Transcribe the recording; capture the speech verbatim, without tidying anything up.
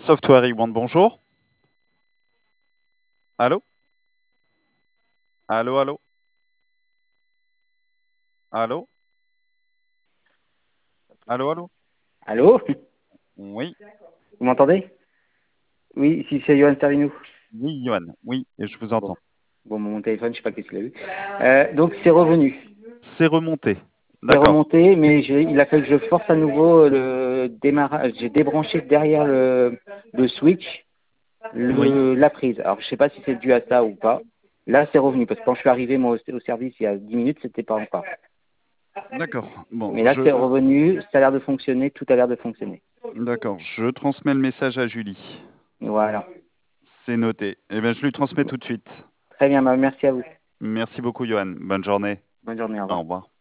Software One, bonjour. Allô? Allô, allô? Allô? Allô, allô? Allô? Oui, Vous m'entendez? Oui, ici c'est Johan Servinou. oui, Johan, oui, et je vous Bon, entends. bon, mon téléphone, je sais pas qu'est-ce qu'il a eu. Euh, donc c'est revenu. C'est remonté. C'est D'accord, remonté, mais j'ai- il a fallu que je force à nouveau le démarrage. J'ai débranché derrière le, le switch oui, le, la prise. Alors je sais pas si c'est dû à ça ou pas. Là c'est revenu, parce que quand je suis arrivé moi au, au service il y a dix minutes, c'était pas encore. d'accord. Bon, Mais là je, c'est revenu, ça a l'air de fonctionner, tout a l'air de fonctionner. d'accord, je transmets le message à Julie. Voilà. C'est noté. Eh bien, je lui transmets tout de suite. Très bien, bah, merci à vous. Merci beaucoup, Johan. Bonne journée. Bonne journée, au Au revoir. revoir.